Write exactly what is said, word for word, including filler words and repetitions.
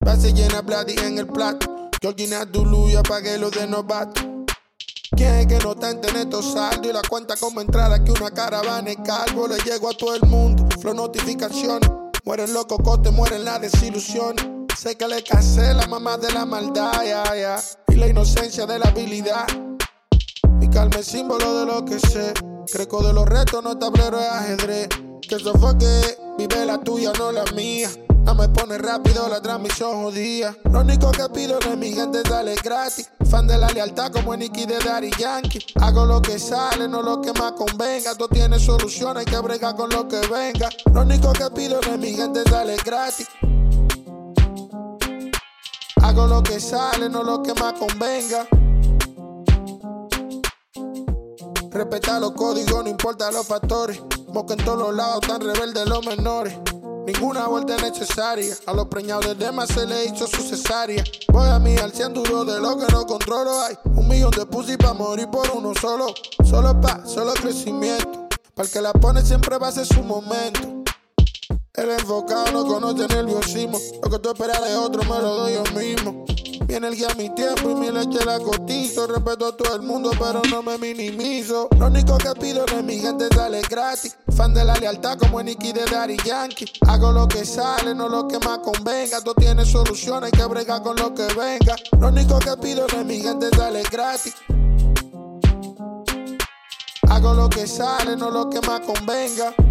Base llena Bloody en el plato. Georgina Dulu y apagué lo de novato. ¿Quién es que no está en tener estos saldos? Y la cuenta como entrar aquí una caravana es calvo. Le llego a todo el mundo, flow notificaciones. Mueren los cocotes, mueren las desilusiones. Sé que le casé la mamá de la maldad, ya, ya. Y la inocencia de la habilidad. Mi calma es símbolo de lo que sé. Creco de los retos, no tablero de ajedrez. Que sofoque, vive la tuya, no la mía. No me pone rápido la transmisión jodida. Lo único que pido de mi gente es darle gratis. Fan de la lealtad como en Nicky de Daddy Yankee. Hago lo que sale, no lo que más convenga. Tú tienes soluciones, hay que bregar con lo que venga. Lo único que pido de mi gente es darle gratis. Hago lo que sale, no lo que más convenga. Respeta los códigos, no importa los factores. Moca en todos los lados, tan rebeldes los menores. Ninguna vuelta es necesaria. A los preñados de demás se le hizo su cesárea. Voy a mí al cien duro de lo que no controlo. Hay un millón de pussy pa' morir por uno solo. Solo pa', solo crecimiento. Para el que la pone siempre va a ser su momento. El enfocado no conoce nerviosismo. Lo que tú esperas de otro me lo doy yo mismo. Viene el guía a mi tiempo y mi leche la cotizo. Respeto a todo el mundo pero no me minimizo. Lo único que pido de mi gente es darle gratis. Fan de la lealtad como en Nicky de Daddy Yankee. Hago lo que sale, no lo que más convenga. Tú tienes soluciones, hay que bregar con lo que venga. Lo único que pido de mi gente es darle gratis. Hago lo que sale, no lo que más convenga.